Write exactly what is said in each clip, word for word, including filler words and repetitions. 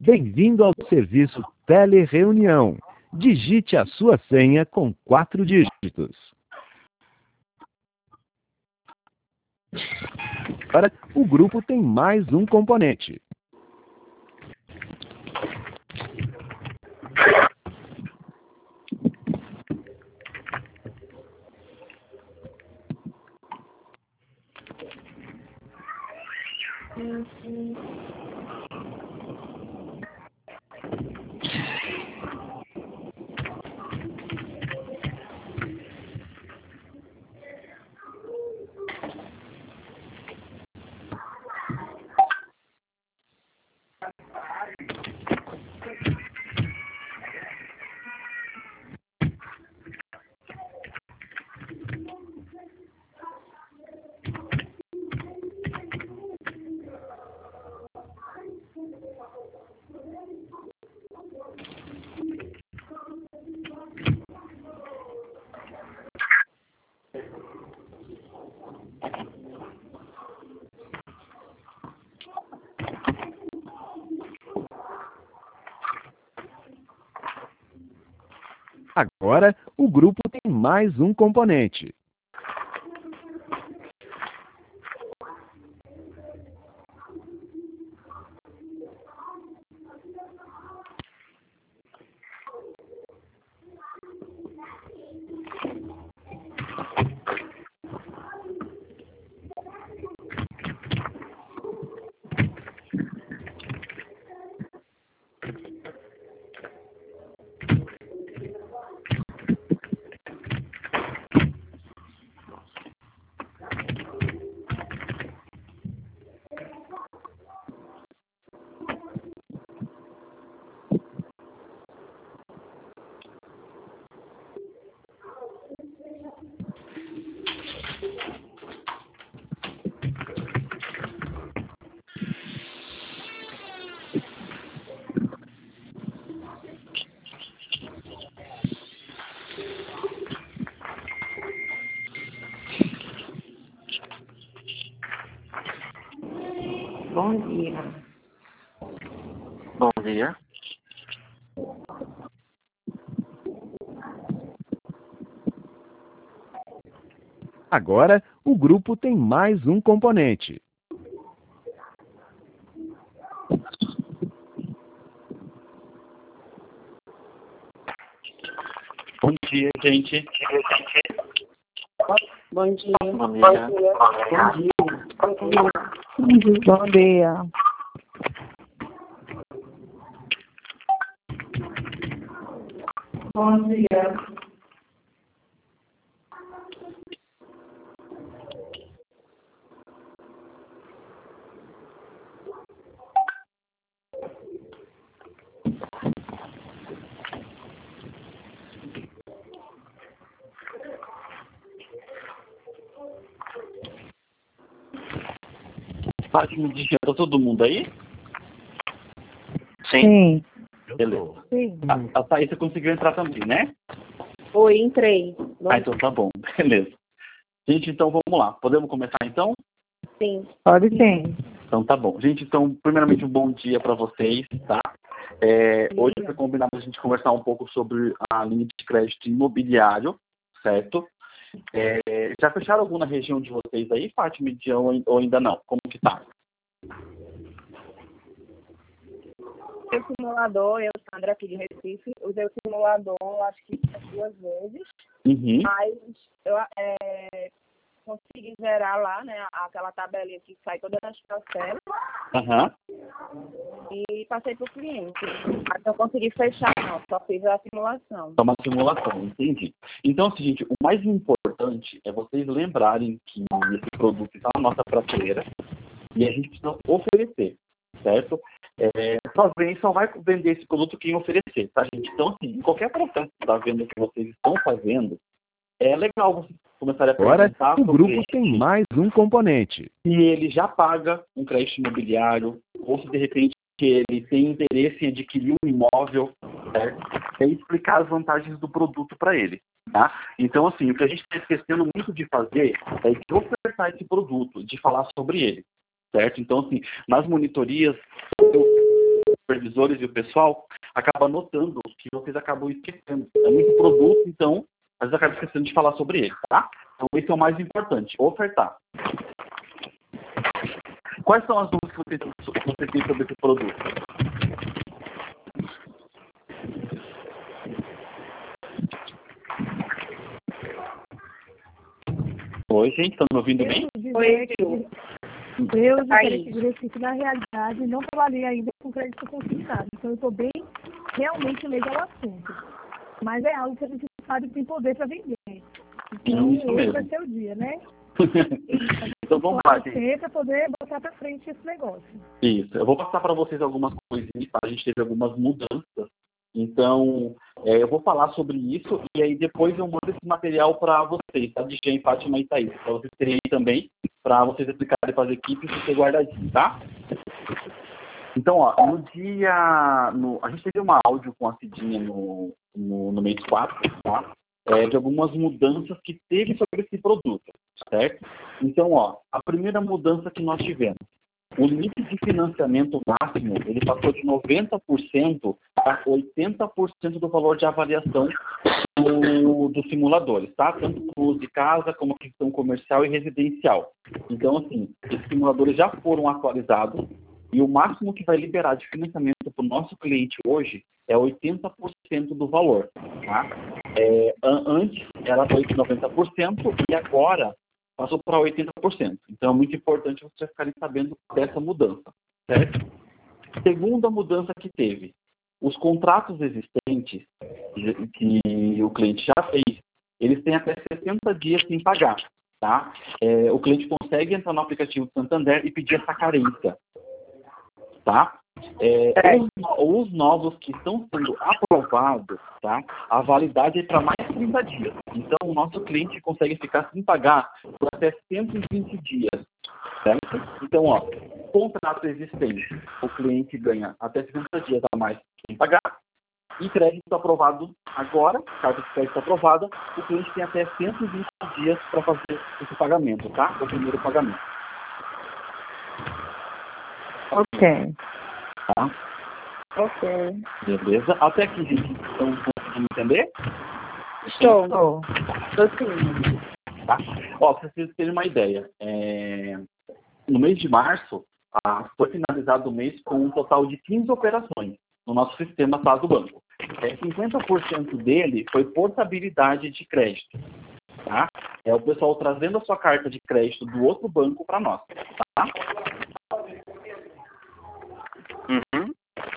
Bem-vindo ao serviço Telereunião. Digite a sua senha com quatro dígitos. Agora, o grupo tem mais um componente. Agora, o grupo tem mais um componente. Bom dia. Bom dia. Agora, o grupo tem mais um componente. Bom dia, gente. Bom dia. Bom dia. Bom dia. Bom dia. Bom dia. Pode me dizer, tá todo mundo aí? Sim. Beleza. Sim. A, a Thaís conseguiu entrar também, né? Oi, entrei. Bom Ah, então tá bom. Beleza. Gente, então vamos lá. Podemos começar então? Sim. Pode sim. Então tá bom. Gente, então, primeiramente um bom dia para vocês, tá? É, hoje foi combinado a gente conversar um pouco sobre a linha de crédito imobiliário, certo? É, já fecharam alguma região de vocês aí, Fátima, ou ainda não? Como que tá? O simulador, eu, Sandra, aqui de Recife, usei o simulador, acho que duas vezes, Uhum. mas eu é, consegui gerar lá, né, aquela tabelinha que sai todas as parcelas Aham. e passei para o cliente. Mas não consegui fechar, não, só fiz a simulação. É uma simulação, entendi. Então, é o seguinte, o mais importante é vocês lembrarem que esse produto está na nossa prateleira e a gente precisa oferecer, certo? É, só, vem, só vai vender esse produto quem oferecer, tá, gente? Então, assim, qualquer processo da venda que vocês estão fazendo, é legal vocês começarem a Agora, perguntar o sobre grupo ele. tem mais um componente. Se ele já paga um crédito imobiliário, ou se de repente ele tem interesse em adquirir um imóvel, certo? É explicar as vantagens do produto para ele, tá? Então, assim, o que a gente está esquecendo muito de fazer é de ofertar esse produto, de falar sobre ele, certo? Então, assim, nas monitorias, eu supervisores e o pessoal acaba notando que vocês acabam esquecendo. É muito produto, então, às vezes acaba esquecendo de falar sobre ele, tá? Então, esse é o mais importante, ofertar. Quais são as dúvidas que vocês, que vocês têm sobre esse produto? Oi, gente, estão me ouvindo bem? Oi, Eu de Aí. crédito de Recife, na realidade, não trabalhei ainda com crédito consignado. Então, eu estou bem realmente leiga ao assunto. Mas é algo que a gente sabe que tem poder para vender. Então, Isso hoje mesmo. vai ser o dia, né? Então vamos lá, gente. Para poder botar para frente esse negócio. Isso, eu vou passar para vocês algumas coisinhas, tá? A gente teve algumas mudanças. Então, é, eu vou falar sobre isso e aí depois eu mando esse material para vocês, tá? De Jean, Fátima e Thaís, para vocês terem aí também, para vocês aplicarem para as equipes e ter guardadinho, tá? Então, ó, no dia... No, a gente teve uma áudio com a Cidinha no, no, no mês quatro, tá? É, de algumas mudanças que teve sobre esse produto, certo? Então, ó, a primeira mudança que nós tivemos, o limite de financiamento máximo, ele passou de noventa por cento para oitenta por cento do valor de avaliação do, dos simuladores, tá? Tanto para o uso de casa, como questão comercial e residencial. Então, assim, esses simuladores já foram atualizados e o máximo que vai liberar de financiamento para o nosso cliente hoje é oitenta por cento do valor, tá? É, antes era noventa por cento e agora passou para oitenta por cento. Então é muito importante vocês ficarem sabendo dessa mudança, certo? Segunda mudança que teve, os contratos existentes que o cliente já fez, eles têm até sessenta dias sem pagar, tá? É, o cliente consegue entrar no aplicativo do Santander e pedir essa carência, tá? É, os, os novos que estão sendo aprovados, tá? A validade é para mais de trinta dias. Então, o nosso cliente consegue ficar sem pagar por até cento e vinte dias, certo? Então, ó, contrato existente, o cliente ganha até sessenta dias a mais sem pagar. E crédito aprovado agora, carta de crédito aprovada, o cliente tem até cento e vinte dias para fazer esse pagamento, tá? O primeiro pagamento. Ok. Tá? Ok. Beleza? Até aqui, gente. Estão conseguindo entender? Estou. Estou. Estou sim. Tá? Ó, para vocês terem uma ideia, é... no mês de março, ah, foi finalizado o mês com um total de quinze operações no nosso sistema tá, do banco. É, cinquenta por cento dele foi portabilidade de crédito. Tá? É o pessoal trazendo a sua carta de crédito do outro banco para nós. Tá? Uhum.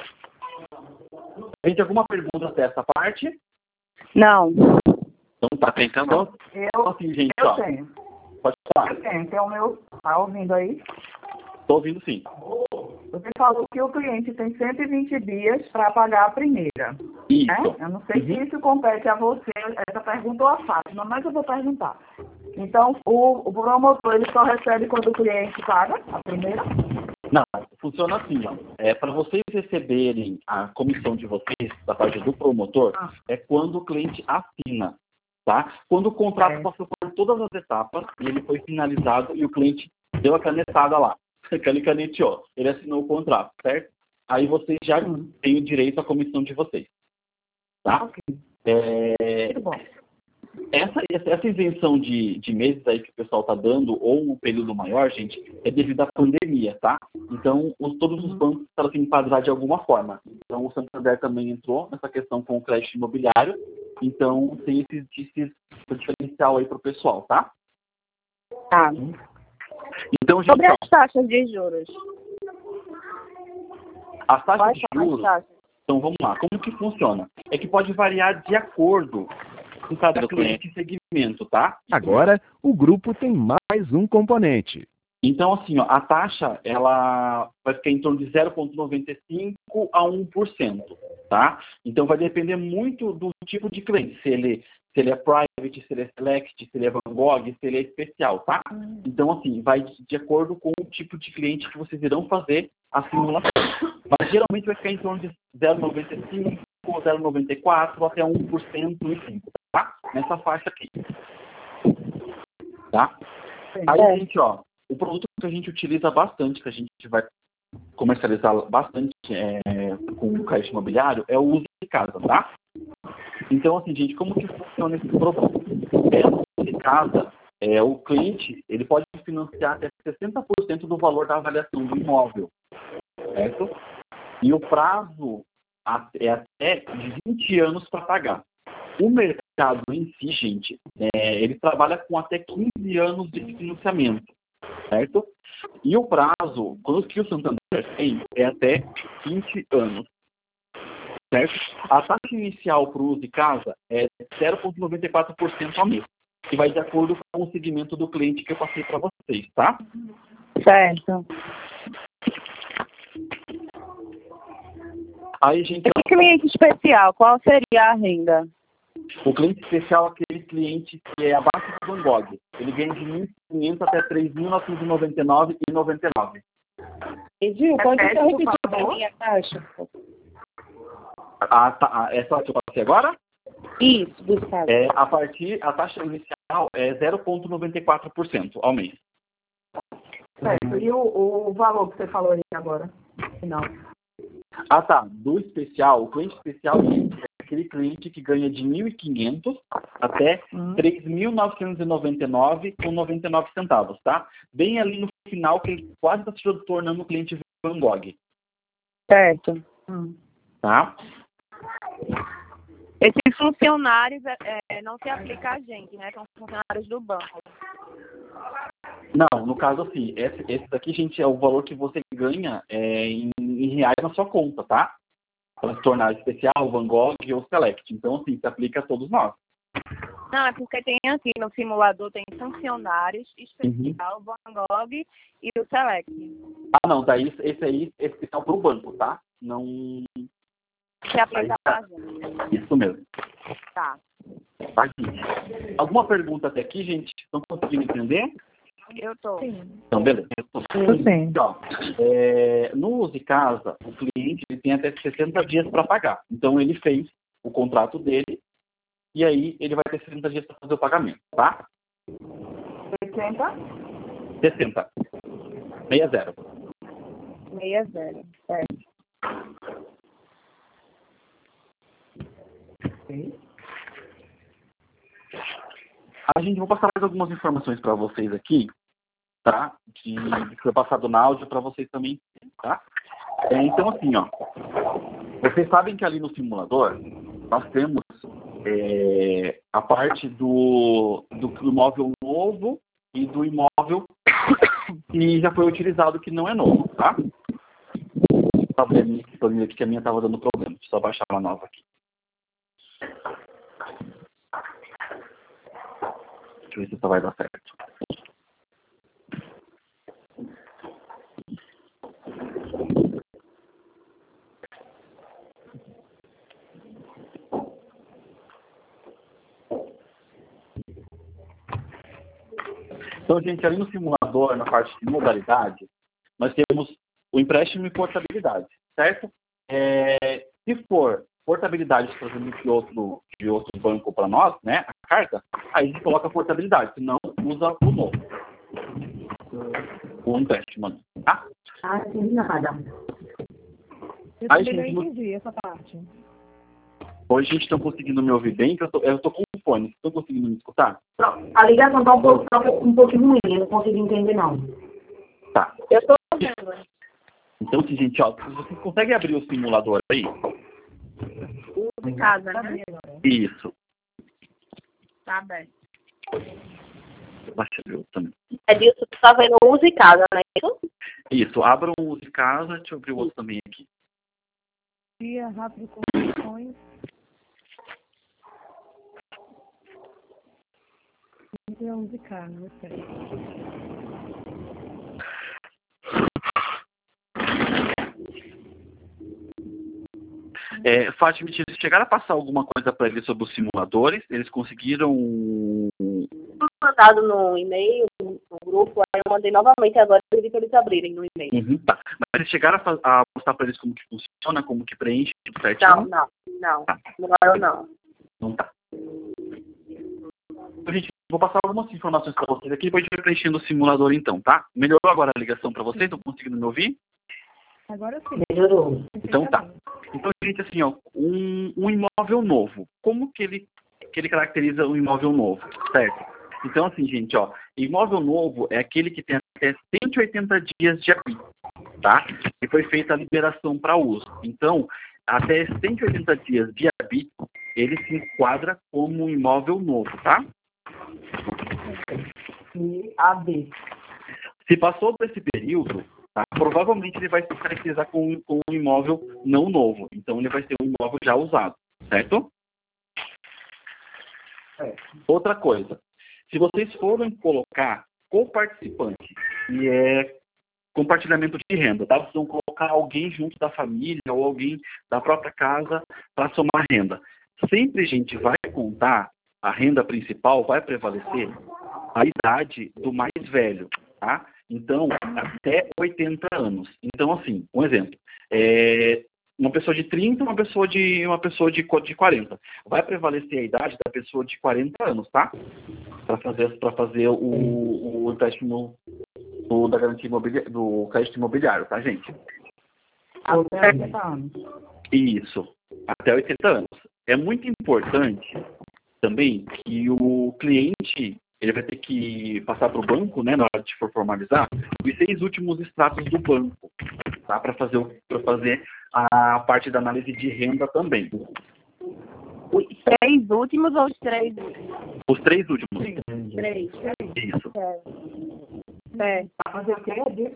Tem alguma pergunta dessa parte? Não. Então tá tentando. Eu, Então, assim, gente, eu ó, tenho. pode falar. Eu tenho. Então, meu, tá ouvindo aí? Tô ouvindo sim. Você falou que o cliente tem cento e vinte dias para pagar a primeira. Isso. Né? Eu não sei Uhum. se isso compete a você, essa pergunta ou a Fátima, mas eu vou perguntar. Então, o, o promotor, ele só recebe quando o cliente paga a primeira? Não, funciona assim, ó. É, para vocês receberem a comissão de vocês, da parte do promotor, Ah. é quando o cliente assina, tá? Quando o contrato É. passou por todas as etapas e ele foi finalizado e o cliente deu a canetada lá, que ele caneteou, ele assinou o contrato, certo? Aí vocês já Hum. têm o direito à comissão de vocês, tá? Ok. É, Muito bom. Essa, essa isenção de, de meses aí que o pessoal está dando, ou um período maior, gente, é devido à pandemia, tá? Então, os, todos os bancos estão se enquadrar de alguma forma. Então, o Santander também entrou nessa questão com o crédito imobiliário. Então, tem esse, esse diferencial aí para o pessoal, tá? Tá. Então, gente, Sobre ó, as taxas de juros. as taxas Quais de são as juros, taxas? então vamos lá, como que funciona? É que pode variar de acordo com cada cliente e segmento, tá? Agora, o grupo tem mais um componente. Então, assim, ó, a taxa ela vai ficar em torno de zero vírgula noventa e cinco a um por cento, tá? Então, vai depender muito do tipo de cliente, se ele, se ele é private, se ele é select, se ele é Van Gogh, se ele é especial, tá? Então, assim, vai de, de acordo com o tipo de cliente que vocês irão fazer a simulação. Mas, geralmente, vai ficar em torno de zero vírgula noventa e cinco, zero vírgula noventa e quatro até um por cento e cinco, tá? Nessa faixa aqui. Tá? Aí, É. gente, ó, o produto que a gente utiliza bastante, que a gente vai comercializar bastante é, com crédito imobiliário é o uso de casa, tá? Então, assim, gente, como que funciona esse produto? É, o uso de casa, é, o cliente, ele pode financiar até sessenta por cento do valor da avaliação do imóvel, certo? E o prazo é até de vinte anos para pagar. O mercado em si, gente, é, ele trabalha com até quinze anos de financiamento, certo? E o prazo, quando que o Santander tem, é até vinte anos, certo? A taxa inicial para o uso de casa é zero vírgula noventa e quatro por cento ao mês, que vai de acordo com o segmento do cliente que eu passei para vocês, tá? Certo. Aí, gente, E cliente especial, qual seria a renda? o cliente especial é aquele cliente que é abaixo do Van Gogh. Ele ganha de mil e quinhentos até três mil novecentos e noventa e nove reais e noventa e nove centavos. Edil, pode Repete, só repetir por para favor. mim a taxa? Ah, tá, ah, essa que eu passei agora? Isso, dos casos. É, a partir, a taxa inicial é zero vírgula noventa e quatro por cento ao mês. Certo. E o, o valor que você falou aí agora? Não. Ah, tá. Do especial, o cliente especial é aquele cliente que ganha de mil e quinhentos até Hum. três mil novecentos e noventa e nove reais com noventa e nove centavos, tá? Bem ali no final, que ele quase está se tornando um cliente Van Gogh, Certo. Hum. tá? Esses funcionários é, é, não se aplica a gente, né? São funcionários do banco. Não, no caso assim, esse, esse daqui, gente, é o valor que você ganha é, em, em reais na sua conta, tá? Para se tornar especial, Van Gogh ou Select. Então, assim, se aplica a todos nós. Não, é porque tem aqui no simulador, tem funcionários, especial, Van Gogh e o Select. Ah, não, daí esse aí é especial para o banco, tá? Não. Se aplica Aí tá. a gente. Isso mesmo. Tá. Tá aqui. Alguma pergunta até aqui, gente? Estão conseguindo entender? Eu tô. Sim. Então, beleza. Sim. Então, é, no uso de casa, o cliente ele tem até sessenta dias para pagar. Então, ele fez o contrato dele e aí ele vai ter sessenta dias para fazer o pagamento, tá? oitenta? sessenta. sessenta. sessenta. Certo. A gente vai passar mais algumas informações para vocês aqui, tá? De, que foi passado na áudio para vocês também, tá? É, então, assim, ó. Vocês sabem que ali no simulador nós temos é, a parte do, do imóvel novo e do imóvel que já foi utilizado, que não é novo, tá? Tá vendo aqui que a minha estava dando problema. Deixa eu só baixar uma nova aqui. Deixa eu ver se isso vai dar certo. Então, gente, ali no simulador, na parte de modalidade, nós temos o empréstimo e portabilidade, certo? É, se for portabilidade, por exemplo, de outro, de outro banco para nós, né, a carta, aí a gente coloca a portabilidade, senão usa o novo. O empréstimo, tá? Ah, sim, nada. Eu Aí, também gente, não no- entendi essa parte. Hoje a gente está conseguindo me ouvir bem, que eu tô, eu tô com o fone. Estão conseguindo me escutar? A ligação está um, pouco, tá um pouquinho ruim, eu não consigo entender, não. Tá. Eu tô vendo. Então, assim, gente, ó, você consegue abrir o simulador aí? De casa, né? Isso. Tá bem. Baixa eu também. É disso que tu tá vendo o uso em casa, né? Isso? Isso, abram o de casa, deixa eu abrir o outro também aqui. Dia rápido construções. Dia musical, não sei. É, Fátima, vocês chegaram a passar alguma coisa para eles sobre os simuladores? Eles conseguiram... Tudo mandado no e-mail, no grupo, aí eu mandei novamente agora, eu pedi para eles abrirem no e-mail. Uhum, tá. Mas eles chegaram a, fa- a mostrar para eles como que funciona, como que preenche, tudo certinho? Não, não, não. Tá. Não, não. Não tá. Então, gente, vou passar algumas informações para vocês aqui, depois a gente vai preenchendo o simulador então, tá? Melhorou agora a ligação para vocês? Estão conseguindo me ouvir? Agora sim. Melhorou. Então tá. Então, gente, assim, ó, um, um imóvel novo, como que ele, que ele caracteriza um imóvel novo, certo? Então, assim, gente, ó, imóvel novo é aquele que tem até cento e oitenta dias de habito, tá? E foi feita a liberação para uso. Então, até cento e oitenta dias de habito, ele se enquadra como um imóvel novo, tá? E A B. Se passou desse período, tá, provavelmente ele vai se caracterizar com, com um imóvel não novo. Então, ele vai ser um imóvel já usado, certo? É. Outra coisa, se vocês forem colocar coparticipante, que é compartilhamento de renda, tá? Vocês vão colocar alguém junto da família ou alguém da própria casa para somar renda. Sempre, gente, vai contar, a renda principal vai prevalecer a idade do mais velho, tá? Então, até oitenta anos. Então, assim, um exemplo. É, uma pessoa de trinta, uma pessoa de uma pessoa de, de quarenta. Vai prevalecer a idade da pessoa de quarenta anos, tá? Para fazer, para fazer o, o empréstimo do, da garantia imobiliária, do crédito imobiliário, tá, gente? Até oitenta anos. Isso, até oitenta anos. É muito importante também que o cliente ele vai ter que passar para o banco, né, na hora de for formalizar, os seis últimos extratos do banco, tá, para fazer, para fazer a parte da análise de renda também. Os três últimos ou os três? Os três últimos. Três. Isso. É. Para fazer o quê?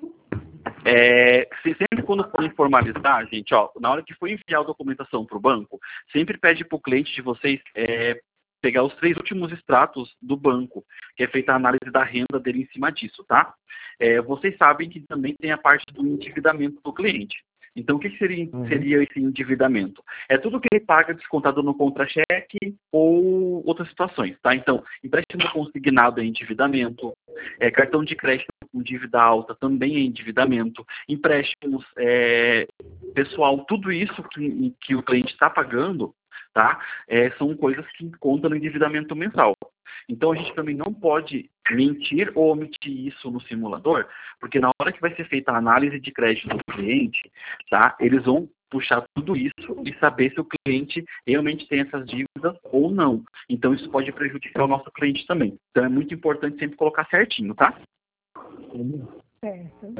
É, se sempre quando for formalizar, gente, ó, na hora que for enviar a documentação para o banco, sempre pede para o cliente de vocês é, pegar os três últimos extratos do banco, que é feita a análise da renda dele em cima disso, tá? É, vocês sabem que também tem a parte do endividamento do cliente. Então, o que seria, seria esse endividamento? É tudo que ele paga descontado no contra-cheque ou outras situações, tá? Então, empréstimo consignado é endividamento, é, cartão de crédito com dívida alta também é endividamento, empréstimos é, pessoal, tudo isso que, que o cliente está pagando, tá? É, são coisas que contam no endividamento mensal. Então, a gente também não pode mentir ou omitir isso no simulador, porque na hora que vai ser feita a análise de crédito do cliente, tá? Eles vão puxar tudo isso e saber se o cliente realmente tem essas dívidas ou não. Então, isso pode prejudicar o nosso cliente também. Então, é muito importante sempre colocar certinho, tá? Certo.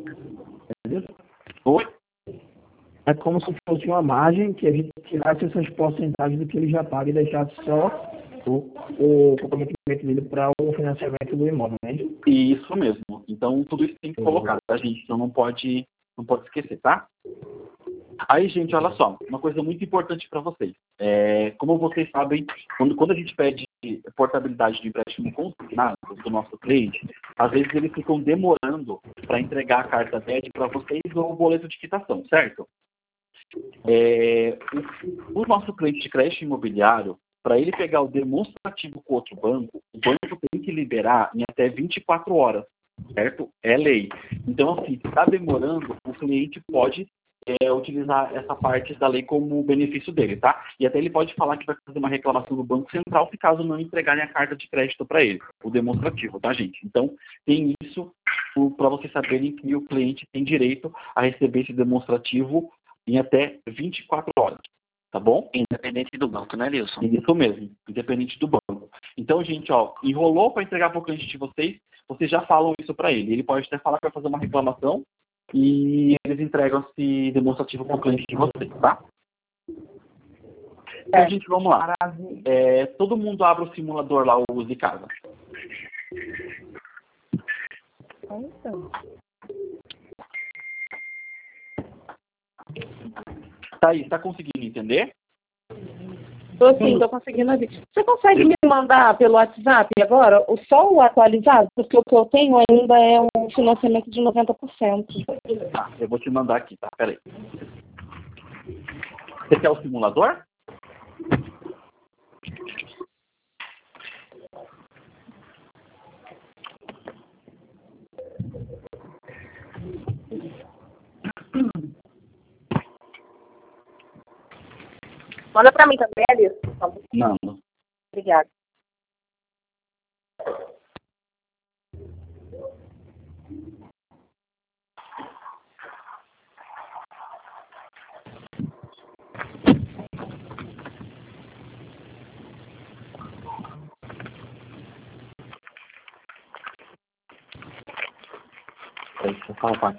Oi? É como se fosse uma margem que a gente tirasse essas porcentagens do que ele já paga e deixasse só o, o comprometimento dele para o financiamento do imóvel, né? Isso mesmo. Então, tudo isso tem que colocar, tá, gente? Então, não pode, não pode esquecer, tá? Aí, gente, olha só, uma coisa muito importante para vocês. É, como vocês sabem, quando, quando a gente pede portabilidade de empréstimo consignado do nosso cliente, às vezes eles ficam demorando para entregar a carta D E D para vocês ou o boleto de quitação, certo? É, o, o nosso cliente de crédito imobiliário, para ele pegar o demonstrativo com outro banco, o banco tem que liberar em até vinte e quatro horas, certo? É lei. Então, assim, se está demorando, o cliente pode é, utilizar essa parte da lei como benefício dele, tá? E até ele pode falar que vai fazer uma reclamação do Banco Central se caso não entregarem a carta de crédito para ele, o demonstrativo, tá, gente? Então, tem isso para vocês saberem que o cliente tem direito a receber esse demonstrativo em até vinte e quatro horas, tá bom? Independente do banco, né, Nilson? Isso mesmo, independente do banco. Então, gente, ó, enrolou para entregar para o cliente de vocês, vocês já falam isso para ele. Ele pode até falar que vai fazer uma reclamação e eles entregam esse demonstrativo para o cliente de vocês, tá? Então, gente, vamos lá. É, todo mundo abre o simulador lá, o Use Casa. Então, Tá aí, tá conseguindo entender? Tô sim, tô conseguindo ouvir. Você consegue me mandar pelo WhatsApp agora o só o atualizado? Porque o que eu tenho ainda é um financiamento de noventa por cento. Tá, eu vou te mandar aqui, tá? Pera aí. Você quer o simulador? Manda pra mim também, Alice. por favor. Não. Obrigada. Deixa eu salvar.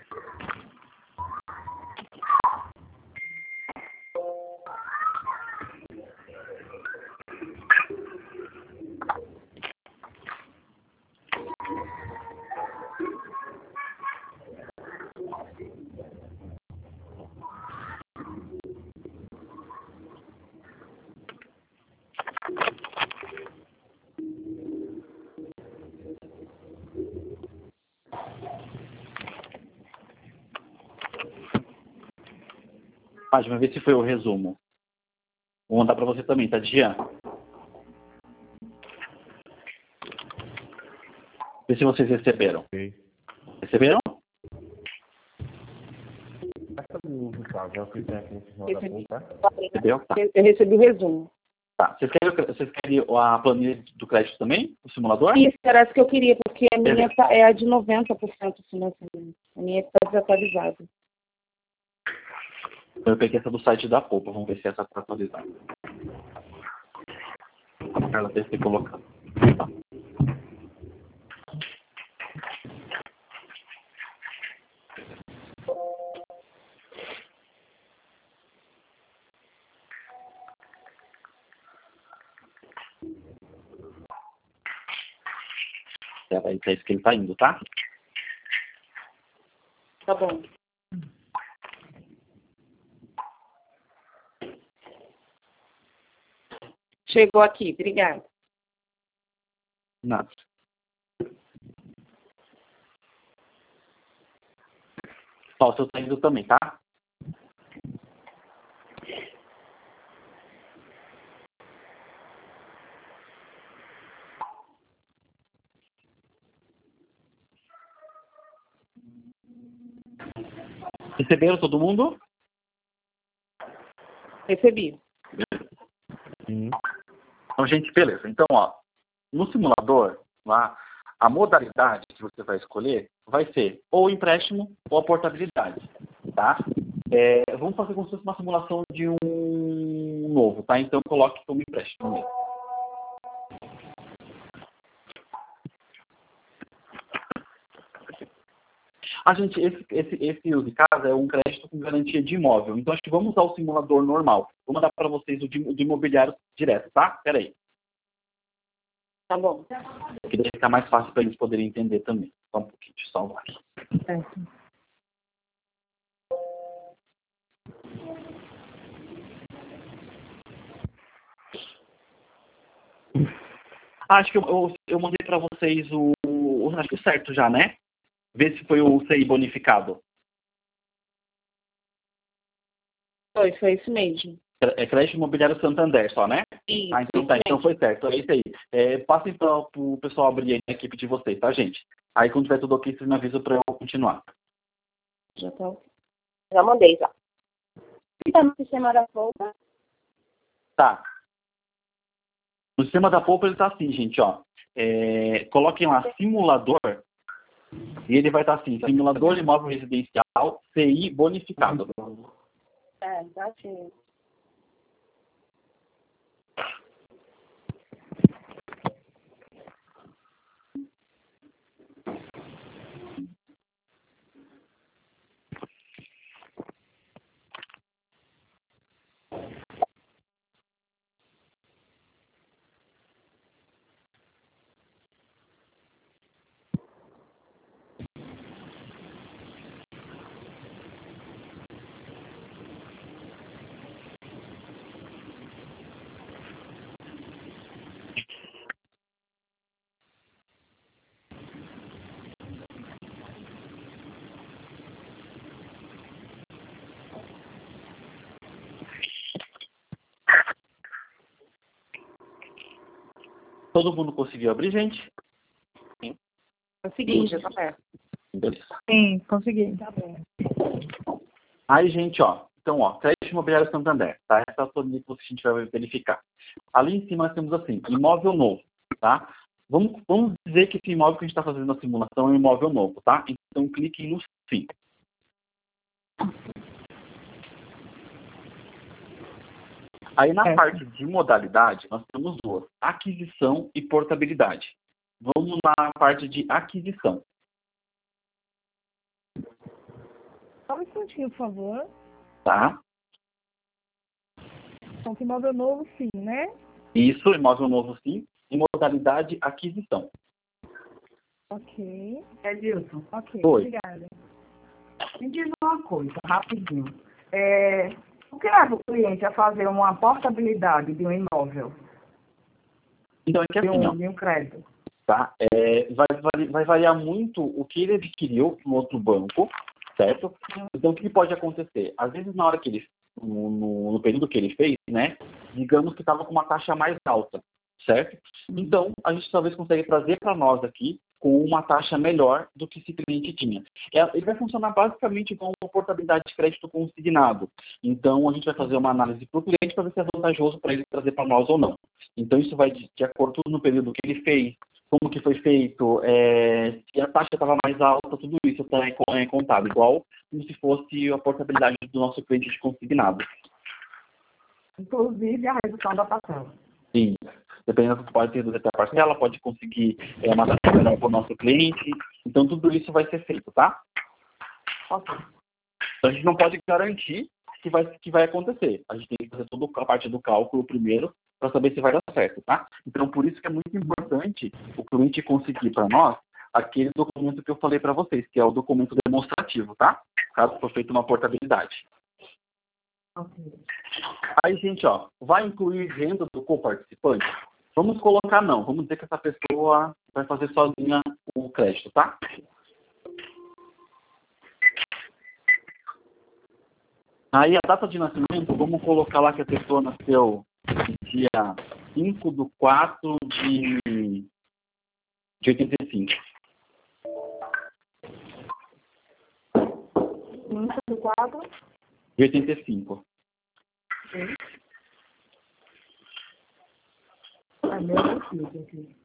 Mas vamos ver se foi o resumo. Vou mandar para você também, tá, Jean? Vê se vocês receberam. Ok. Receberam? Recebeu? Tá. Eu recebi o resumo. Tá. Vocês querem, vocês querem a planilha do crédito também? O simulador? Isso, era isso que eu queria, porque a minha Beleza. tá- é a de noventa por cento financiamento. A minha está desatualizada. Eu peguei essa do site da Poupa. Vamos ver se essa está atualizada. Ela deve ter colocado. Tá. É para isso que ele está indo, tá? Tá bom. Chegou aqui, obrigada. Nada. Ó, o seu tá indo também, tá? Receberam todo mundo? Recebi. Sim. Então, gente, beleza. Então, ó, no simulador, lá, a modalidade que você vai escolher vai ser ou empréstimo ou a portabilidade, tá? É, vamos fazer como se fosse uma simulação de um novo, tá? Então, coloque como empréstimo mesmo. Ah, gente, esse, esse, esse uso de casa é um crédito com garantia de imóvel. Então, acho que vamos usar o simulador normal. Vou mandar para vocês o de, o de imobiliário direto, tá? Pera aí. Tá bom. Que daí fica mais fácil para eles poderem entender também. Só um pouquinho, deixa eu salvar aqui. Certo. Ah, acho que eu, eu, eu mandei para vocês o, o. Acho que o certo já, né? Vê se foi o C I bonificado. Foi, foi isso mesmo. É crédito imobiliário Santander só, né? Isso, Ah, então isso tá, mesmo. então foi certo. É isso aí. É, passem para o pessoal abrir aí a equipe de vocês, tá, gente? Aí quando tiver tudo ok, vocês me avisam para eu continuar. Já tá. Já mandei, já. Tá no sistema da folga? Tá. No sistema da Poupa ele tá assim, gente, ó. É, coloquem lá simulador e ele vai estar assim, simulador de imóvel residencial C I bonificado. É, tá sim. Todo mundo conseguiu abrir, gente? Consegui, já tá perto. Beleza. Sim, consegui. Tá bom. Aí, gente, ó. Então, ó, crédito imobiliário Santander, tá? Essa é a planilha que a gente vai verificar. Ali em cima nós temos assim, imóvel novo, tá? Vamos, vamos dizer que esse imóvel que a gente está fazendo na simulação é um imóvel novo, tá? Então, clique no sim. Aí, na É. parte de modalidade, nós temos duas, aquisição e portabilidade. Vamos na parte de aquisição. Só um instantinho, por favor. Tá? Então, imóvel novo, sim, né? Isso, imóvel novo sim, em modalidade aquisição. Ok. Edilson, Ok, Oi. obrigada. me diz uma coisa, rapidinho. É, o que leva o cliente a fazer uma portabilidade de um imóvel, Então, é que de assim, ó, um, de um crédito? tá? É, vai, vari- vai variar muito o que ele adquiriu no outro banco, certo? Então, o que pode acontecer? Às vezes, na hora que ele, no, no- no período que ele fez, né, digamos que estava com uma taxa mais alta, certo? Então, a gente talvez consiga trazer para nós aqui com uma taxa melhor do que esse cliente tinha. É, ele vai funcionar basicamente com uma portabilidade de crédito consignado. Então, a gente vai fazer uma análise para o cliente para ver se é vantajoso para ele trazer para nós ou não. Então, isso vai de, de acordo no período que ele fez, como que foi feito, é, se a taxa estava mais alta, tudo isso está é, contado, igual como se fosse a portabilidade do nosso cliente de consignado. Inclusive a redução da parcela. Sim, dependendo, pode reduzir até a parcela, pode conseguir é, uma taxa melhor para o nosso cliente, então tudo isso vai ser feito, tá? Ok. Então a gente não pode garantir que vai, que vai acontecer, a gente tem que fazer toda a parte do cálculo primeiro, para saber se vai dar certo, tá? Então, por isso que é muito importante o cliente conseguir para nós aquele documento que eu falei para vocês, que é o documento demonstrativo, tá? Caso for feita uma portabilidade. Ok. Aí, gente, ó, vai incluir renda do coparticipante? Vamos colocar não, vamos dizer que essa pessoa vai fazer sozinha o crédito, tá? Aí, a data de nascimento, vamos colocar lá que a pessoa nasceu dia cinco de quatro de, de oitenta e cinco. cinco do quatro. De oitenta e cinco. É meu recibo aqui.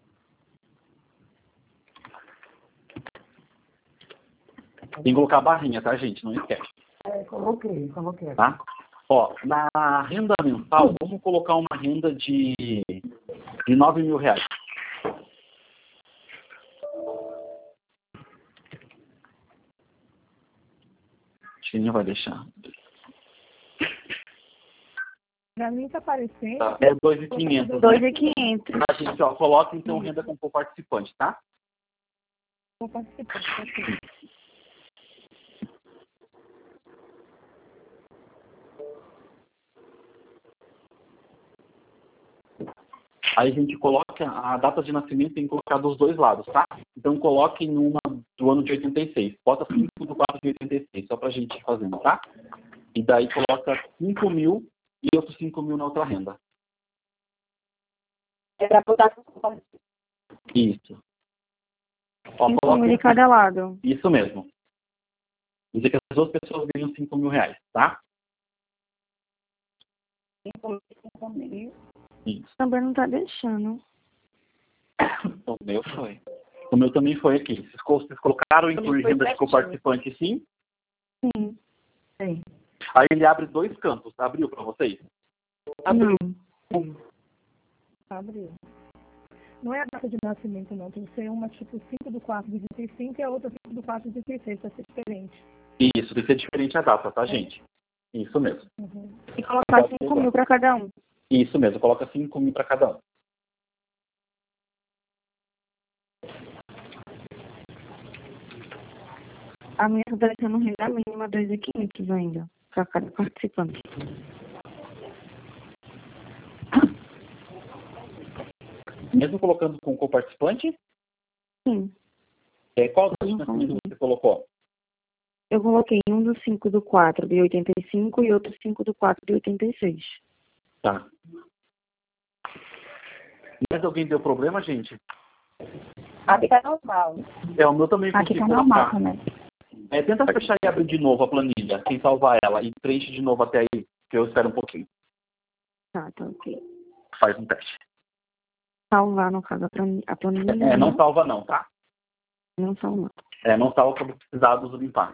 Tem que colocar a barrinha, tá, gente? Não esquece. É, coloquei, coloquei. Tá? Ó, na renda mensal, vamos colocar uma renda de, de nove mil reais. Acho que ele não vai deixar. Pra mim tá aparecendo. Tá, é dois mil e quinhentos. dois mil e quinhentos. Tá, gente, ó, coloca então renda com o participante, tá? Vou participar. Ok. Aí a gente coloca a data de nascimento, tem que colocar dos dois lados, tá? Então coloque numa do ano de oitenta e seis. Bota cinco do quatro de oitenta e seis, só pra gente ir fazendo, tá? E daí coloca cinco mil e outros cinco mil na outra renda. É para botar Isso. Ó, cinco coloca- mil de cada lado. Isso mesmo. Dizer que as duas pessoas ganham cinco mil reais, tá? cinco mil. Isso. Também não tá deixando. O meu foi. O meu também foi aqui. Vocês, col- vocês colocaram incluir renda de coparticipante, sim? Sim. Sim. Aí ele abre dois campos. Abriu para vocês? Não. Abriu. Não é a data de nascimento, não. Tem que ser uma tipo cinco do quatro de oitenta e cinco e a outra cinco do quatro de oitenta e seis, para ser diferente. Isso, tem que ser diferente a data, tá, gente? Isso mesmo. Uhum. E colocar cinco mil para cada um. Isso mesmo, coloca cinco mil para cada um. A minha está deixando renda mínima dois mil e quinhentos ainda, para cada participante. Mesmo colocando com coparticipante, Sim. é, qual data de nascimento você colocou? Eu coloquei um do cinco do quatro de oitenta e cinco e outro cinco do quatro de oitenta e seis. Tá. Mas alguém deu problema, gente? Aqui tá normal. É, o meu também Aqui consegui tá colocar. normal também. É, tenta fechar e abrir de novo a planilha, sem salvar ela, e preenche de novo até aí, que eu espero um pouquinho. Tá, tá ok. Faz um teste. Salvar, no caso, a planilha. A planilha É, não salva não, tá? Não salvar. É, não salva para precisar dos limpar.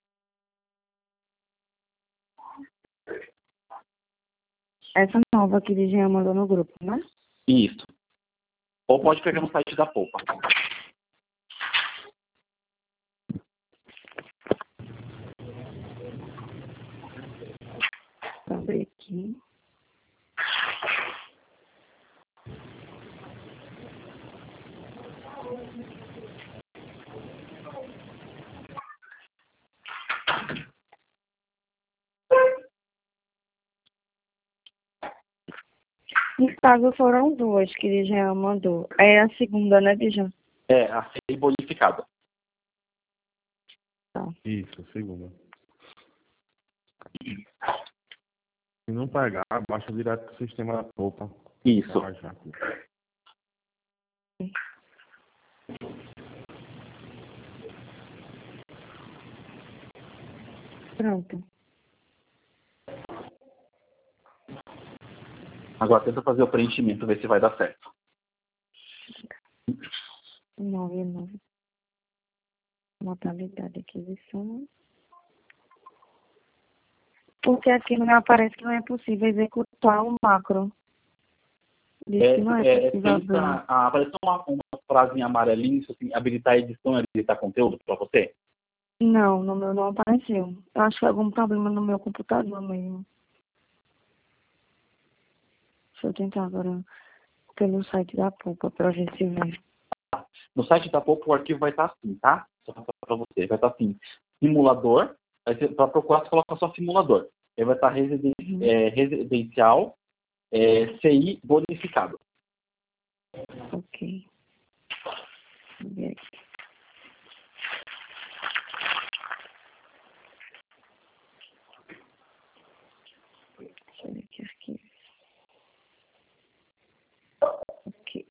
Essa nova que ele já mandou no grupo, né? Isso. Ou pode pegar no site da Poupa. abrir aqui. No caso, foram duas que ele já mandou. É a segunda, né, Bijan? É, a C I bonificada. Tá. Isso, segunda. Se não pagar, baixa direto do sistema da polpa. Isso. Baixar. Pronto. Agora tenta fazer o preenchimento, ver se vai dar certo. Nove, nove. Modalidade de aquisição. Porque aqui não me aparece que não é possível executar o macro. Diz É, que não é, é, possível. tenta, ah, apareceu uma, uma frase em amarelinho, assim, habilitar a edição e habilitar conteúdo para você? Não, no meu não apareceu. Eu acho que é algum problema no meu computador mesmo. Deixa eu tentar agora pelo site da Pupa para ver se vem. No site da Popo o arquivo vai estar assim, tá? Só para você, vai estar assim, simulador, para procurar você coloca só simulador. Aí vai estar residen Uhum. é, residencial, é, C I bonificado. Ok. Vamos ver aqui. Deixa eu ver aqui, arquivo. Ok.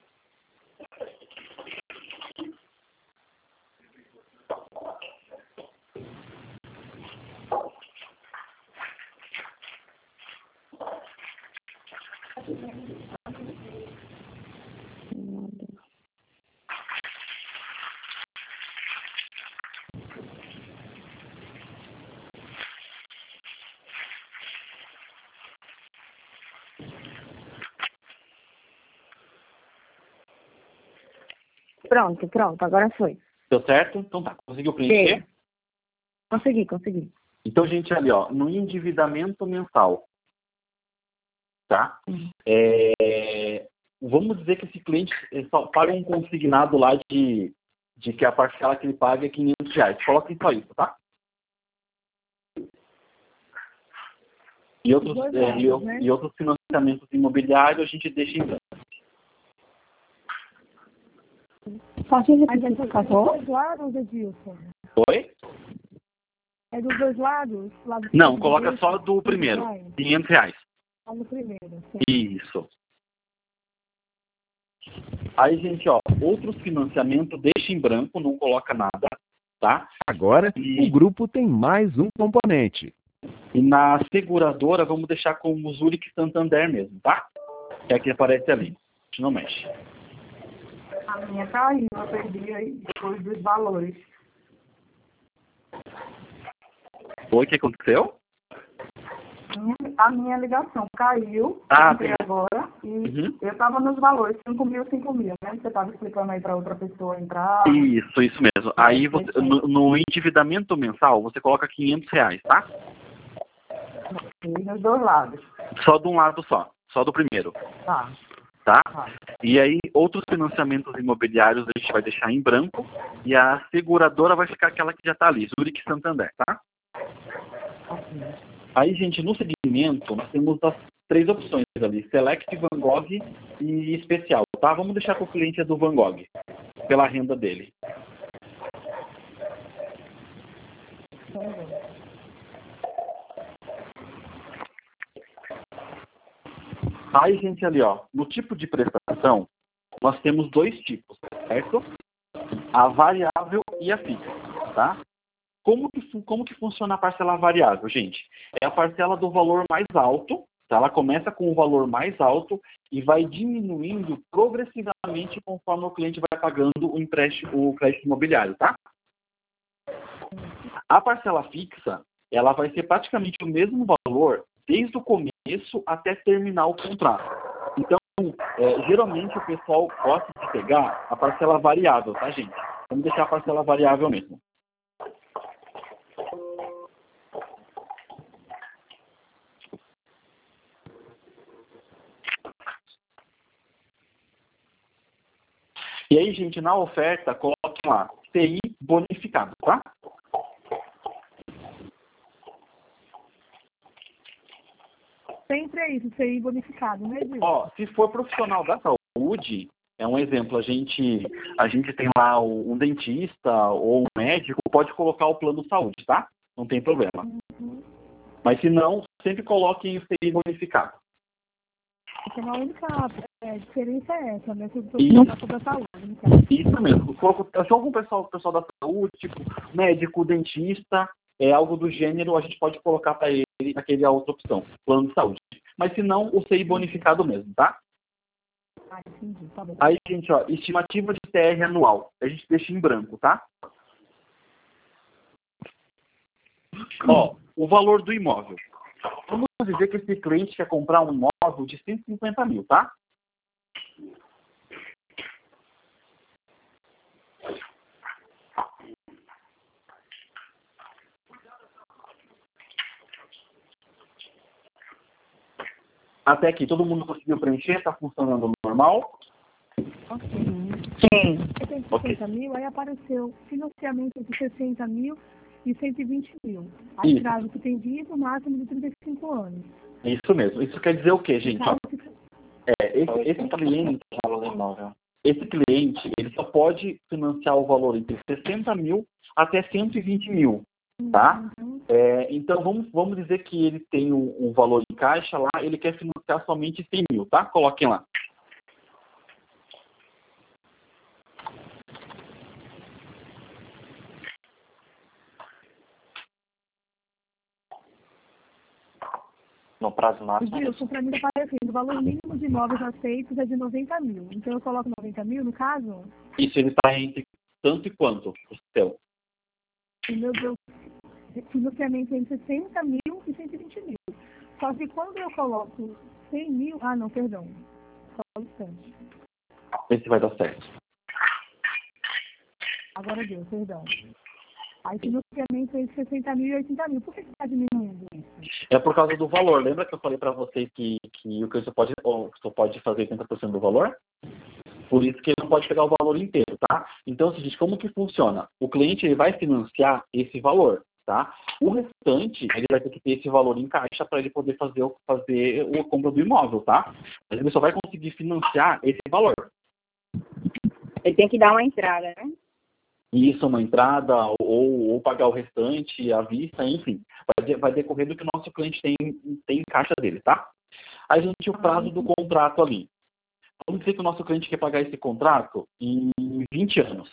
Pronto, pronto, agora foi. Deu certo? Então tá, conseguiu preencher? Sim. Consegui, consegui. Então, gente, ali, ó, no endividamento mensal, tá? Uhum. É, vamos dizer que esse cliente só paga um consignado lá de, de que a parcela que ele paga é quinhentos reais. Coloquem só isso, tá? E outros, Dois é, e, lados, né? e outros financiamentos imobiliários a gente deixa em branco. Pode Mas é repetir, dos por favor? dois lados, Edilson? Oi? É dos dois lados? Lado Não, esquerdo, coloca direito? só do primeiro, Vai. quinhentos reais. Só no primeiro. Sim. Isso. Aí, gente, ó, outros financiamentos deixa em branco, não coloca nada, tá? Agora, E- o grupo tem mais um componente. E na seguradora, vamos deixar como Zurich Santander mesmo, tá? Que é que aparece ali. A gente não mexe. A minha caiu, eu perdi aí depois dos valores. Oi, o que aconteceu? Minha- A minha ligação caiu, Ah, eu entrei tem- agora, e Uhum. eu estava nos valores, cinco mil, cinco mil, né? Você estava explicando aí para outra pessoa entrar. Isso, isso mesmo. Aí, você, no, no endividamento mensal, você coloca quinhentos reais, tá? E nos dois lados. Só de um lado só. Só do primeiro, Tá, tá? tá. E aí, outros financiamentos imobiliários a gente vai deixar em branco e a seguradora vai ficar aquela que já está ali, Zurich Santander, tá? Ok. Aí, gente, no segmento, nós temos as três opções ali, Select, Van Gogh e Especial, tá? Vamos deixar para o cliente a do Van Gogh, pela renda dele. Aí, gente, ali, ó, no tipo de prestação, nós temos dois tipos, certo? A variável e a fixa, tá? Como que, fu- como que funciona a parcela variável, gente? É a parcela do valor mais alto, tá? Ela começa com o valor mais alto e vai diminuindo progressivamente conforme o cliente vai pagando o empréstimo, o crédito imobiliário, tá? A parcela fixa, ela vai ser praticamente o mesmo valor desde o começo até terminar o contrato. Então, é, geralmente o pessoal gosta de pegar a parcela variável, tá, gente? Vamos deixar a parcela variável mesmo. E aí, gente, na oferta, coloquem lá, C I bonificado, tá? Sempre é isso, C I bonificado, né, Gil? Ó, se for profissional da saúde, é um exemplo, a gente, a gente tem lá um dentista ou um médico, pode colocar o plano de saúde, tá? Não tem problema. Uhum. Mas se não, sempre coloquem o C I bonificado. Então, a única é, diferença é essa, né? Se eu Isso. estou da saúde, no caso. Isso mesmo. Se algum pessoal, pessoal da saúde, tipo médico, dentista, é algo do gênero, a gente pode colocar para ele aquele a outra opção, plano de saúde. Mas se não, o C I bonificado mesmo, tá? Ah, entendi. Tá bom. Aí, gente, ó, estimativa de T R anual. A gente deixa em branco, tá? Ó, o valor do imóvel. Vamos dizer que esse cliente quer comprar um imóvel de cento e cinquenta mil, tá? Até aqui, todo mundo conseguiu preencher? Está funcionando normal? Ok. Sim. setenta e cinquenta mil, aí apareceu financiamento de sessenta mil e cento e vinte mil. Aí, Isso. prazo que tem vindo, máximo de trinta e cinco anos. Isso mesmo. Isso quer dizer o quê, gente? Ó, é, esse, esse cliente, esse cliente, ele só pode financiar o valor entre sessenta mil até cento e vinte mil, tá? Uhum. É, então, vamos, vamos dizer que ele tem um, um valor em caixa lá, ele quer financiar somente cem mil, tá? Coloquem lá. No prazo máximo. Gilson, para mim está aparecendo, o valor mínimo de imóveis aceitos é de noventa mil. Então eu coloco noventa mil, no caso? Isso ele está entre tanto e quanto o seu? O meu Deus, financiamento é entre sessenta mil e cento e vinte mil. Só que quando eu coloco cem mil... Ah, não, perdão. Só um instante. Esse vai dar certo. Agora deu, perdão. Aí financiamento é entre sessenta mil e oitenta mil. Por que está diminuindo isso? É por causa do valor. Lembra que eu falei para vocês que, que o que você pode, você pode fazer oitenta por cento do valor? Por isso que ele não pode pegar o valor inteiro, tá? Então, é o seguinte, como que funciona? O cliente ele vai financiar esse valor, tá? O restante, ele vai ter que ter esse valor em caixa para ele poder fazer, o- fazer a compra do imóvel, tá? Mas ele só vai conseguir financiar esse valor. Ele tem que dar uma entrada, né? Isso, uma entrada, ou, ou pagar o restante, à vista, enfim. Vai, de- vai decorrer do que o nosso cliente tem, tem em caixa dele, tá? Aí a gente o prazo do contrato ali. Vamos dizer que o nosso cliente quer pagar esse contrato em vinte anos.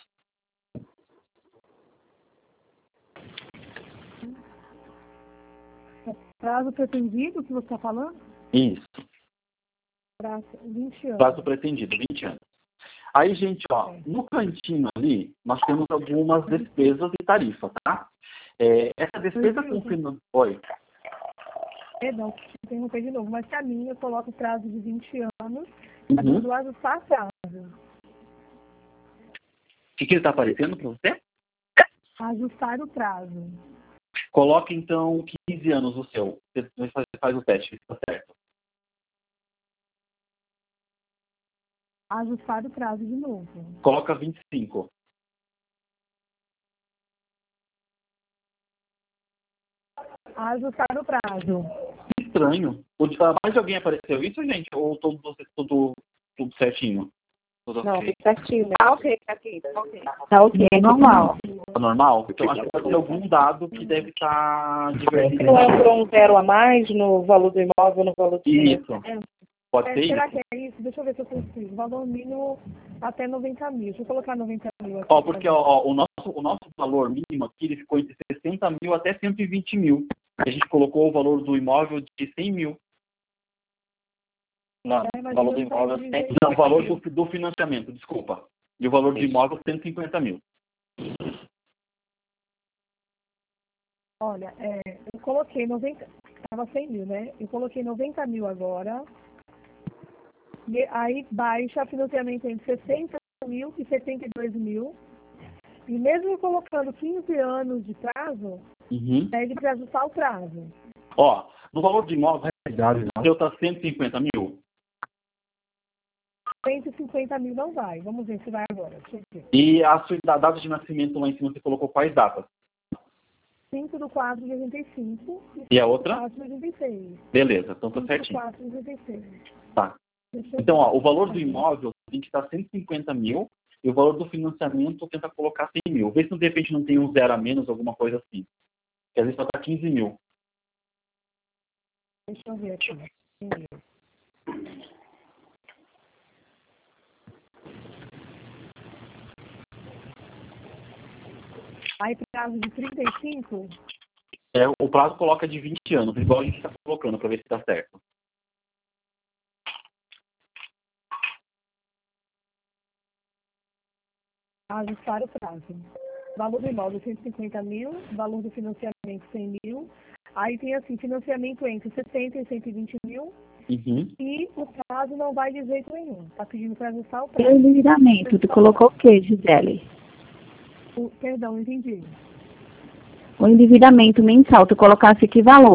Prazo pretendido que você está falando? Isso. Prazo vinte anos. Prazo pretendido, vinte anos. Aí, gente, ó, no cantinho ali, nós temos algumas despesas e tarifa, tá? É, essa despesa com finan... Oi. Perdão, interromper de novo, mas para mim eu coloco prazo de vinte anos, Uhum. do ajustar prazo. O que, que ele está aparecendo para você? Ajustar o prazo. Coloque, então, quinze anos o seu. Você faz, faz o teste, está certo. Ajustar o prazo de novo. Coloca vinte e cinco. Ajustar o prazo. Estranho. O de- ah, mais de alguém apareceu isso, gente? Ou tudo, tudo, tudo certinho? Tudo Não, ok? fica certinho. Tá ok, tá ok. Tá ok, tá ok, é normal. Tá normal? Então acho que pode ter algum dado que deve estar divertindo. Não entrou um zero a mais no valor do imóvel, no valor do Isso. Pode É, ser será isso? que é isso? Deixa eu ver se eu consigo. Valor mínimo até noventa mil. Deixa eu colocar noventa mil aqui. Ó, porque ó, ó, o, nosso, o nosso valor mínimo aqui ele ficou entre sessenta mil até cento e vinte mil. A gente colocou o valor do imóvel de cem mil. Não, É, mas o valor eu do só imóvel dizer- tem. Não, o valor do, do financiamento, desculpa. E o valor do Isso. imóvel cento e cinquenta mil. Olha, é, eu coloquei noventa, estava cem mil, né? Eu coloquei noventa mil agora. E aí baixa financiamento entre sessenta mil e setenta e dois mil. E mesmo colocando quinze anos de prazo, Uhum. pede para ajustar o prazo. Ó, no valor do imóvel, Idade, o seu está cento e cinquenta mil. cento e cinquenta mil não vai. Vamos ver se vai agora. Deixa eu ver. E a sua data de nascimento lá em cima, você colocou quais datas? cinco de quatro de oitenta e cinco. E a outra? quatro de oitenta e seis. Beleza, então tá cinco de certinho. quatro de oitenta e seis. Tá. Deixa eu Então, ó, ver. o valor do imóvel tem que estar cento e cinquenta mil e o valor do financiamento tenta colocar cem mil. Vê se de repente não tem um zero a menos, alguma coisa assim. Porque às vezes só tá quinze mil. Deixa eu ver aqui. Aí, prazo de trinta e cinco? É, o prazo coloca de vinte anos, igual a gente está colocando, para ver se dá certo. Ajustar o prazo. Valor do imóvel cento e cinquenta mil, valor do financiamento cem mil. Aí tem assim, financiamento entre setenta e cento e vinte mil. Uhum. E o prazo não vai de jeito nenhum. Está pedindo para ajustar o prazo. E o endividamento, tu colocou o que, Gisele? O, perdão, entendi. O endividamento mensal, tu colocasse que valor?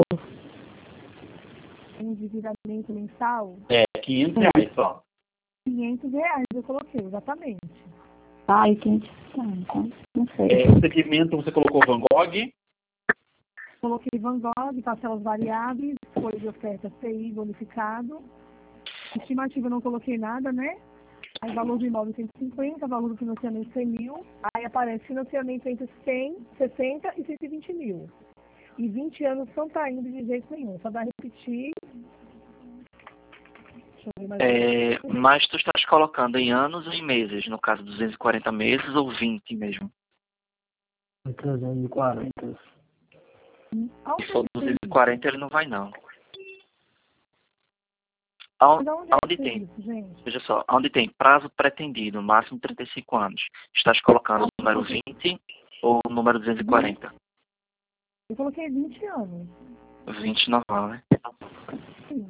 Endividamento mensal, É, quinhentos reais só. quinhentos reais eu coloquei, exatamente. Ai, quinhentos, tá, então, não sei. É, o segmento você colocou Van Gogh. Coloquei Van Gogh, parcelas variáveis, folha de oferta C I bonificado. Estimativa eu não coloquei nada, né? Aí valor do imóvel cento e cinquenta, valor do financiamento cem mil. Aí aparece financiamento entre cem, sessenta e cento e vinte mil. E vinte anos não está indo de jeito nenhum. Só dá repetir. Deixa eu ver mais É, mas tu estás colocando em anos ou em meses? No caso, duzentos e quarenta meses ou vinte mesmo? trezentos e quarenta. Se for duzentos e quarenta, ele não vai, não. Aonde, aonde tem, gente? veja só, onde tem prazo pretendido, máximo trinta e cinco anos, estás colocando o número vinte ou o número duzentos e quarenta? Eu coloquei vinte anos. vinte normal, né? Sim.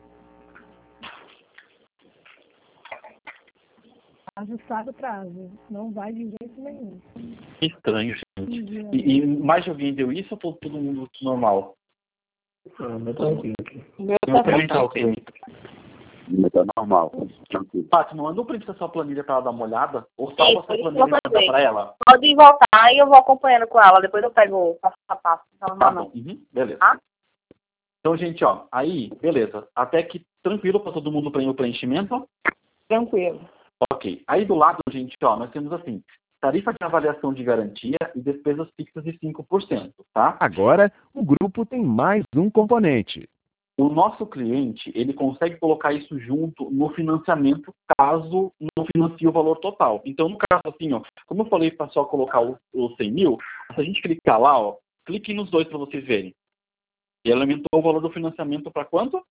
Ajustado o prazo. Não vai de jeito nenhum. Estranho, gente. E, e mais de alguém deu isso ou todo, todo mundo normal? Ah, meu tranquilo aqui. O meu Não, tá também tá ok. ok. Tá normal, tranquilo. Paty, não mandou print da sua planilha para ela dar uma olhada? Ou salva Sim, a sua isso planilha eu e manda mandei. para ela? Pode voltar e eu vou acompanhando com ela. Depois eu pego o passo a passo. Não, Tá não, bom, uhum, beleza. Tá? Então, gente, ó, aí, beleza. Até que tranquilo para todo mundo preencher o preenchimento? Tranquilo. Ok. Aí do lado, gente, ó, nós temos assim, tarifa de avaliação de garantia e despesas fixas de cinco por cento, tá? Agora, o grupo tem mais um componente. O nosso cliente, ele consegue colocar isso junto no financiamento, caso não financie o valor total. Então, no caso assim, ó, como eu falei para só colocar o, o cem mil, se a gente clicar lá, ó, clique nos dois para vocês verem. E ele aumentou o valor do financiamento para quanto?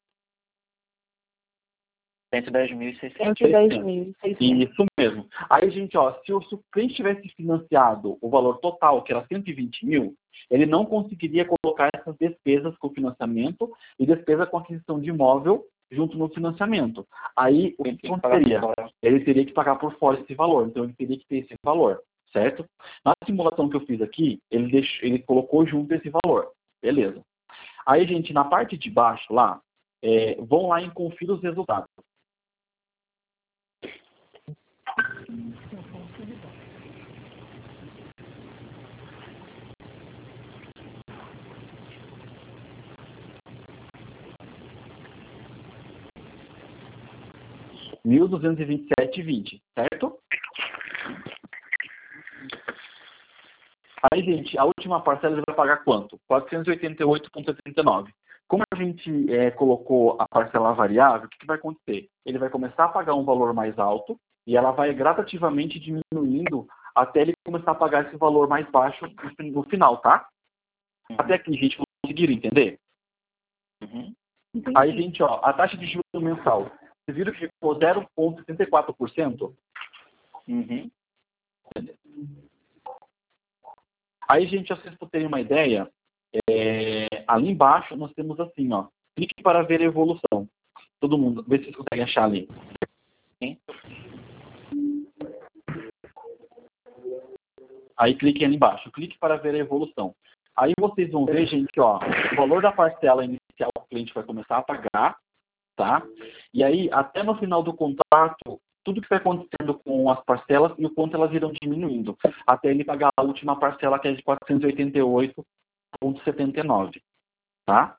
cento e dez mil e seiscentos. cento e dez mil e seiscentos. Isso mesmo. Aí, gente, ó, se o, se o cliente tivesse financiado o valor total, que era cento e vinte mil, ele não conseguiria colocar essas despesas com financiamento e despesa com aquisição de imóvel junto no financiamento. Aí, o que, que aconteceria? Ele teria que pagar por fora esse valor, então ele teria que ter esse valor, certo? Na simulação que eu fiz aqui, ele, deixou, ele colocou junto esse valor. Beleza. Aí, gente, na parte de baixo lá, é, vão lá e confira os resultados. mil duzentos e vinte e sete e vinte, certo? Aí, gente, a última parcela ele vai pagar quanto? quatrocentos e oitenta e oito vírgula setenta e nove. Como a gente é, colocou a parcela variável, o que, que vai acontecer? Ele vai começar a pagar um valor mais alto e ela vai gradativamente diminuindo até ele começar a pagar esse valor mais baixo no, no final, tá? Uhum. Até aqui, gente, conseguiram entender? Uhum. Aí, gente, ó, a taxa de juros mensal. Vocês viram que ficou zero vírgula setenta e quatro por cento? Uhum. Aí, gente, vocês para terem uma ideia, é, ali embaixo nós temos assim, ó, clique para ver a evolução. Todo mundo, vê se vocês conseguem achar ali. Sim. Aí clique ali embaixo, clique para ver a evolução. Aí vocês vão ver, gente, ó, o valor da parcela inicial que o cliente vai começar a pagar, tá? E aí, até no final do contrato, tudo que está acontecendo com as parcelas e o quanto elas irão diminuindo, até ele pagar a última parcela, que é de quatrocentos e oitenta e oito vírgula setenta e nove. Tá?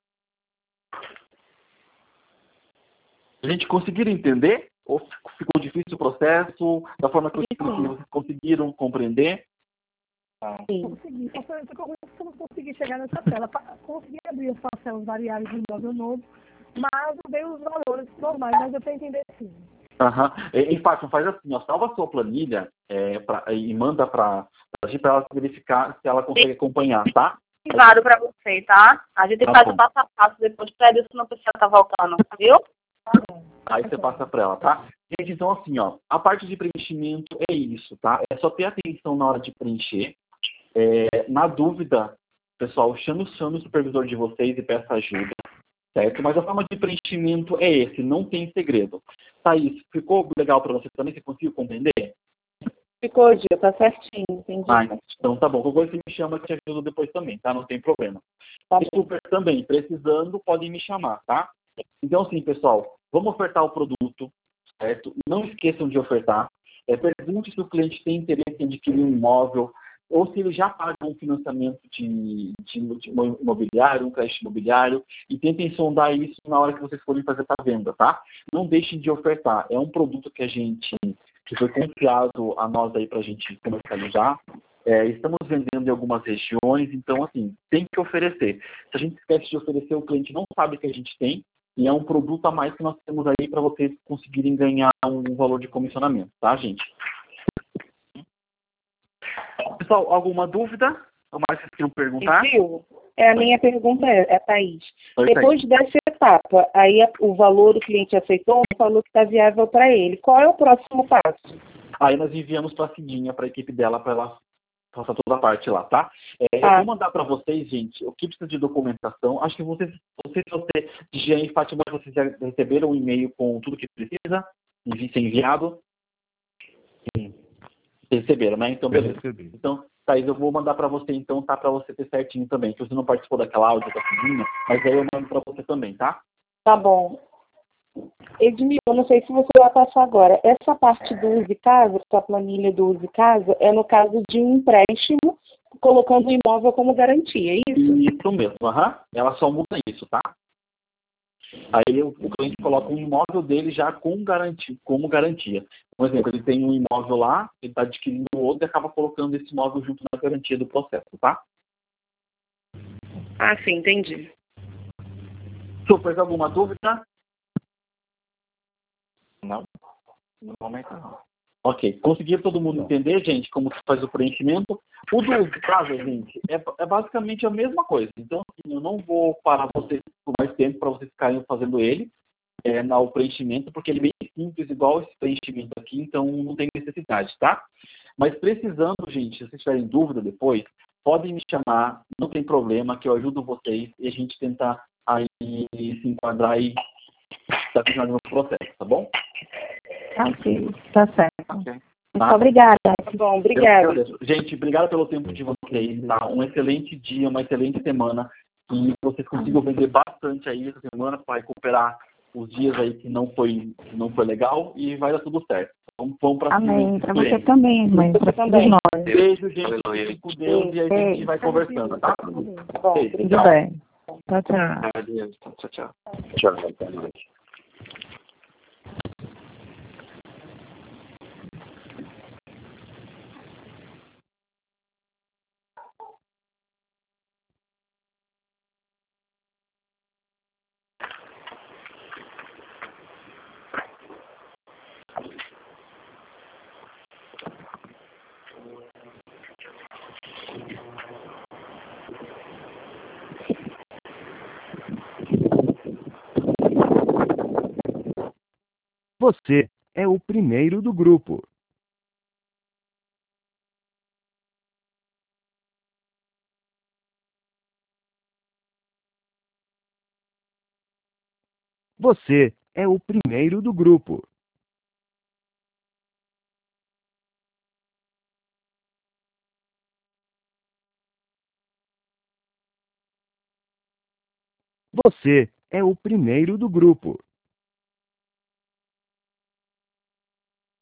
A gente conseguiram entender? Ou ficou difícil o processo? Da forma que eu expliquei, vocês conseguiram compreender? Consegui, só foi só que eu não consegui chegar nessa tela. Pa- Consegui abrir as parcelas variáveis do imóvel novo, mas não veio os valores normais, mas eu tenho que entender sim. Aham. E, e Fátima, faz assim, ó, salva a sua planilha é, pra, e manda para a gente para ela verificar se ela consegue acompanhar, tá? Privado para você, tá? A gente Tá faz bom. o passo a passo depois para isso, senão a pessoa tá voltando, viu? Aí você passa para ela, tá? Gente, então assim, ó, a parte de preenchimento é isso, tá? É só ter atenção na hora de preencher. É, na dúvida, pessoal, chame, chame o supervisor de vocês e peça ajuda, certo? Mas a forma de preenchimento é esse, não tem segredo. Thaís, ficou legal para você também? Você conseguiu compreender? Ficou, Gil, tá certinho, entendi. Ah, então tá bom. Qualquer coisa você me chama que eu te ajudo depois também, tá? Não tem problema. Tá E super também, precisando, podem me chamar, tá? Então, assim, pessoal, vamos ofertar o produto, certo? Não esqueçam de ofertar. É, pergunte se o cliente tem interesse em adquirir um imóvel ou se ele já paga um financiamento de, de, de imobiliário, um crédito imobiliário, e tentem sondar isso na hora que vocês forem fazer a venda, tá? Não deixem de ofertar. É um produto que a gente, que foi confiado a nós aí para a gente comercializar. É, estamos vendendo em algumas regiões, então, assim, tem que oferecer. Se a gente esquece de oferecer, o cliente não sabe que a gente tem, e é um produto a mais que nós temos aí para vocês conseguirem ganhar um valor de comissionamento, tá, gente? Pessoal, alguma dúvida? Ou mais vocês queriam perguntar? Gil, é, a minha pergunta é, é Thaís. Oi, Depois dessa etapa, aí a- o valor o cliente aceitou, falou que está viável para ele. Qual é o próximo passo? Aí nós enviamos para a Cidinha, para a equipe dela, para ela passar toda a parte lá, tá? É, Ah. Eu vou mandar para vocês, gente, o que precisa de documentação. Acho que vocês, vocês você, Jean e Fátima, vocês já receberam um e-mail com tudo que precisa envi ser enviado? Sim. Receberam, né? Então, Eu beleza. recebi. Então, Thaís, eu vou mandar para você, então, tá? Para você ter certinho também. Que você não participou daquela áudio da Cidinha, mas aí eu mando para você também, tá? Tá bom. Edmil, eu não sei se você vai passar agora. Essa parte do Use Casa, essa planilha do Use Casa, é no caso de um empréstimo, colocando o imóvel como garantia, é isso? Isso mesmo, aham. Ela só muda isso, tá? Aí o, o cliente coloca um imóvel dele já com garantia, como garantia. Por exemplo, ele tem um imóvel lá, ele está adquirindo outro e acaba colocando esse imóvel junto na garantia do processo, tá? Ah, sim, entendi. Super, alguma dúvida? Não? No momento não. Ok. Conseguiram todo mundo entender, gente, como que faz o preenchimento? O do prazo, gente, é, é basicamente a mesma coisa. Então, assim, eu não vou parar vocês por mais tempo para vocês ficarem fazendo ele, é, no preenchimento, porque ele é bem simples, igual esse preenchimento aqui, então não tem necessidade, tá? Mas precisando, gente, se vocês tiverem dúvida depois, podem me chamar, não tem problema, que eu ajudo vocês e a gente tentar aí se enquadrar e estar finalizando o processo, tá bom? Ok, tá certo. Ok. Muito Tá? obrigada. Tá bom, Eu obrigada. agradeço. Gente, obrigado pelo tempo de vocês, tá? Um excelente dia, uma excelente semana. E vocês consigam vender bastante aí essa semana para recuperar os dias aí que não foi, que não foi legal e vai dar tudo certo. Vamos, vamos para cima. Amém. Para você também, mãe. Para todos também. nós. Beijo, gente. Aleluia. Fiquem com Deus e aí a gente vai conversando, tá? Tá bom, Beijo. obrigada. Tudo bem. Tchau, tchau. Adeus. Tchau, tchau. Tchau, até mais. Você é o primeiro do grupo. Você é o primeiro do grupo. Você é o primeiro do grupo.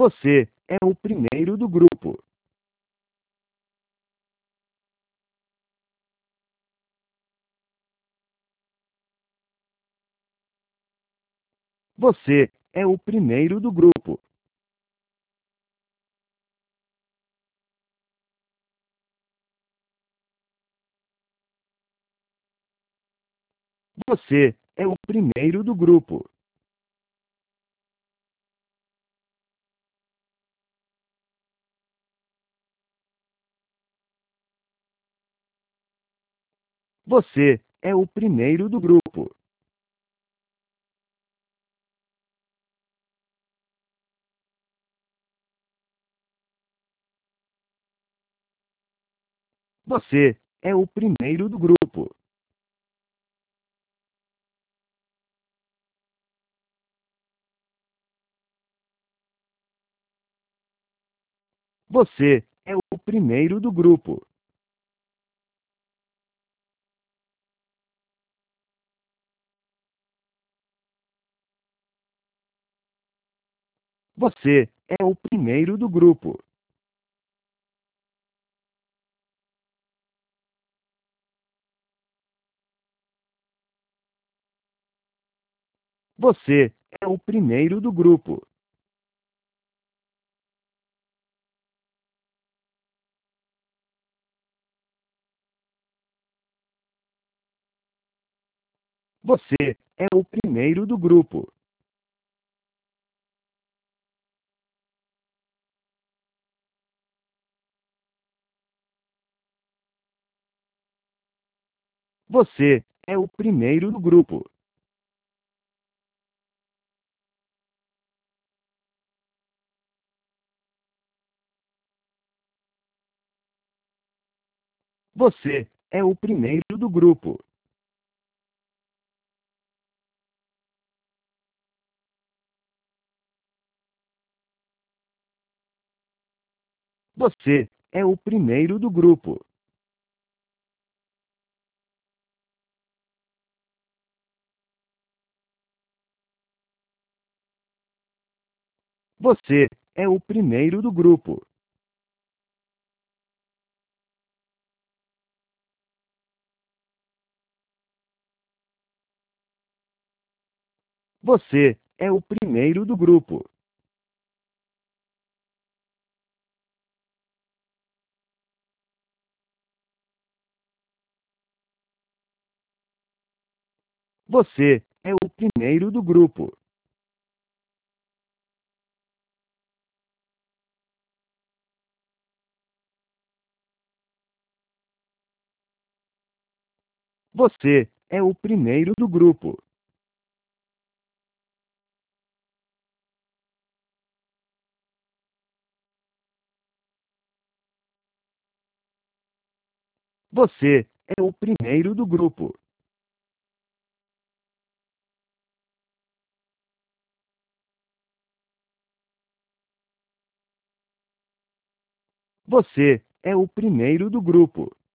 Você é o primeiro do grupo. Você é o primeiro do grupo. Você é o primeiro do grupo. Você é o primeiro do grupo. Você é o primeiro do grupo. Você é o primeiro do grupo. Você é o primeiro do grupo. Você é o primeiro do grupo. Você é o primeiro do grupo. Você é o primeiro do grupo. Você é o primeiro do grupo. Você é o primeiro do grupo. Você é o primeiro do grupo. Você é o primeiro do grupo. Você é o primeiro do grupo. Você é o primeiro do grupo. Você é o primeiro do grupo. Você é o primeiro do grupo.